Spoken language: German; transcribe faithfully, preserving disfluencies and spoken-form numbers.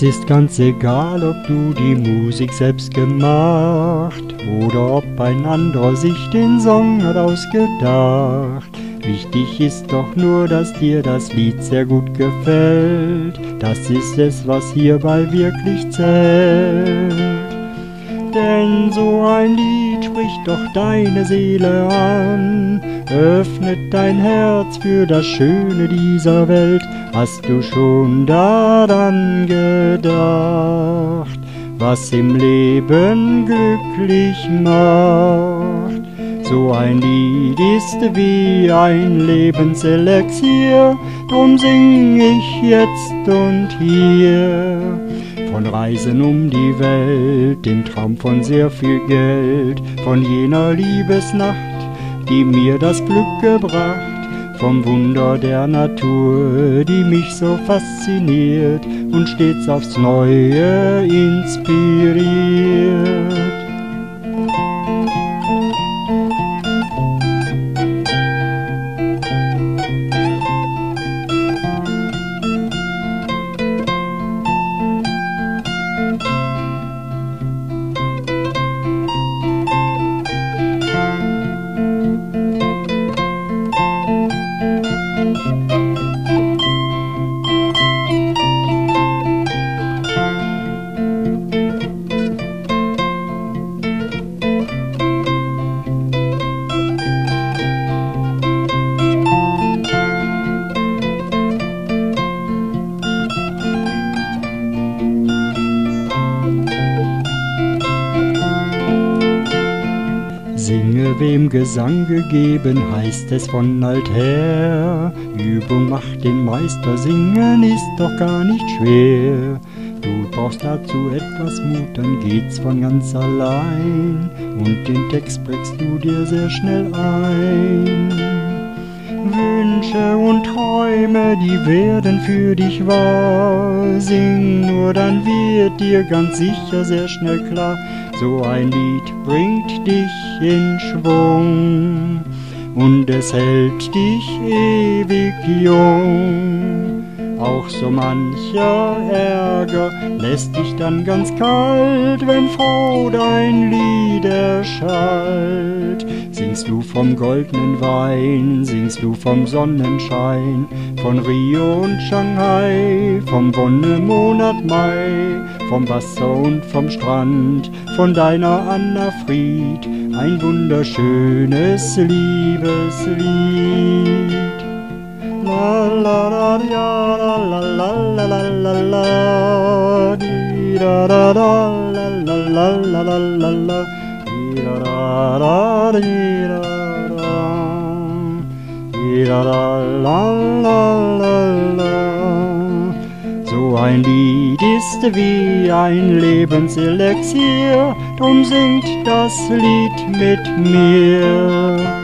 ist ganz egal, ob du die Musik selbst gemacht oder ob ein anderer sich den Song hat ausgedacht. Wichtig ist doch nur, dass dir das Lied sehr gut gefällt. Das ist es, was hierbei wirklich zählt. Denn so ein Lied spricht doch deine Seele an, öffnet dein Herz für das Schöne dieser Welt. Hast du schon daran gedacht, was im Leben glücklich macht? So ein Lied ist wie ein Lebenselixier, drum sing ich jetzt und hier. Von Reisen um die Welt, dem Traum von sehr viel Geld, von jener Liebesnacht, die mir das Glück gebracht, vom Wunder der Natur, die mich so fasziniert und stets aufs Neue inspiriert. Singe, wem Gesang gegeben, heißt es von alther. Übung macht den Meister, singen ist doch gar nicht schwer. Du brauchst dazu etwas Mut, dann geht's von ganz allein. Und den Text prägst du dir sehr schnell ein. Wünsche und Träume, die werden für dich wahr. Sing nur, dann wird dir ganz sicher sehr schnell klar, so ein Lied bringt dich in Schwung und es hält dich ewig jung. Auch so mancher Ärger lässt dich dann ganz kalt, wenn froh dein Lied erschallt. Singst du vom goldenen Wein, singst du vom Sonnenschein, von Rio und Shanghai, vom Wonnemonat Mai, vom Wasser und vom Strand, von deiner Anna Fried, ein wunderschönes Liebeslied. La la la la la la la la la la, di da da da la la la la la la la, di da da da di da da, di da da la la la la. So ein Lied ist wie ein Lebenselixier, drum singt das Lied mit mir.